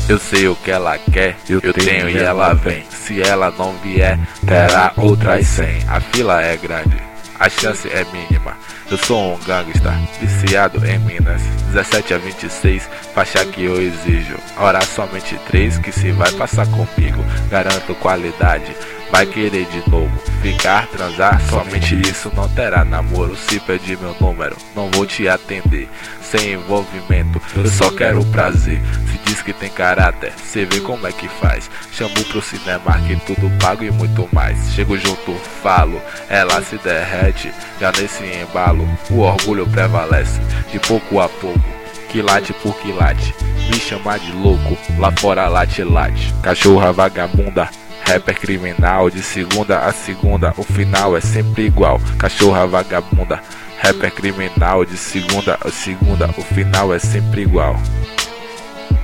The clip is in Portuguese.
Eu sei o que ela quer, eu tenho e ela vem. Se ela não vier, terá outras 100. A fila é grande, a chance é mínima. Eu sou um gangsta, viciado em Minas. 17 a 26, faixa que eu exijo. Hora somente 3, que se vai passar comigo. Garanto qualidade, vai querer de novo. Ficar, transar, somente isso, não terá namoro. Se pedir meu número, não vou te atender. Sem envolvimento, eu só quero prazer. Se diz que tem caráter, cê vê como é que faz. Chamo pro cinema que tudo pago e muito mais. Chego junto, falo, ela se derrete. Já nesse embalo, o orgulho prevalece. De pouco a pouco, quilate por quilate. Me chamar de louco, lá fora late late. Cachorra vagabunda, rapper criminal. De segunda a segunda, o final é sempre igual. Cachorra vagabunda, rapper criminal. De segunda a segunda, o final é sempre igual.